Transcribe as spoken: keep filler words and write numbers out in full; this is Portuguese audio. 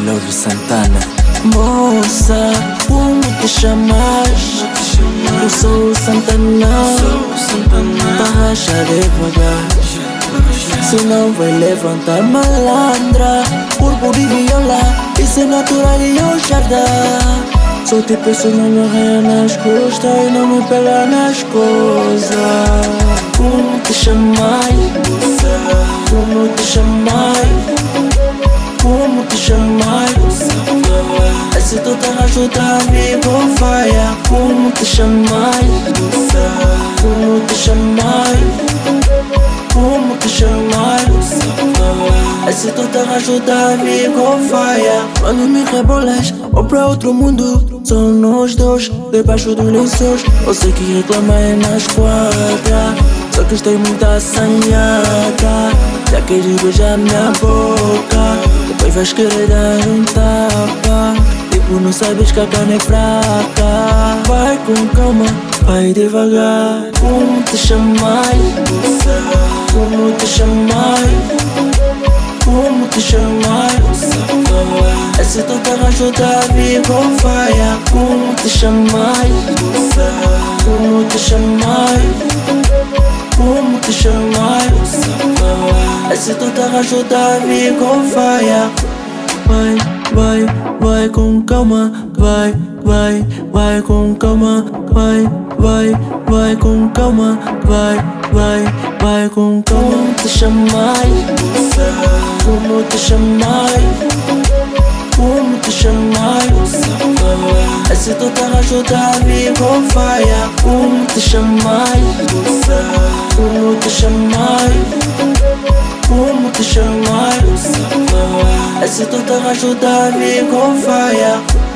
Love Santana. Moça, como te chamas? Eu sou o Santana. Tarraxa devagar, se não vai levantar malandra. Corpo de viola, isso é natural e eu jardim. Só te peço, não me arranha nas costas e não me pega nas coisas. Como te chamai? Como te chamai? Como te chamai? Se tu tá ajudando me com faia. Como te chamai? Como te chamai? Como te chamai? Se tu tá ajudando me com faia. Quando me rebolas, vou pra outro mundo. São nós dois, debaixo dos lençóis. Eu sei que reclama é na esquadra, só que estou muito assanhada. Já queres beijar minha boca, depois vais querer dar um tapa. Tipo, não sabes que a carne é fraca. Vai com calma, vai devagar. Como te chamai? Como te chamai? Como te chamai? Se tu tá ajudando me com faia. Como te chamai? Como te chamai? Como te chamai? Se tu tá ajudando me com faia. Vai, vai, vai com calma. Vai, vai, vai com calma. Vai, vai, vai com calma. Vai, vai, vai com calma. Como te chamai? Como te chamai? Como te chamai? Se tu tá ajudando me com faia. Como te chamai? Como te chamai? Como te chamai? Se tu tá ajudando me com faia.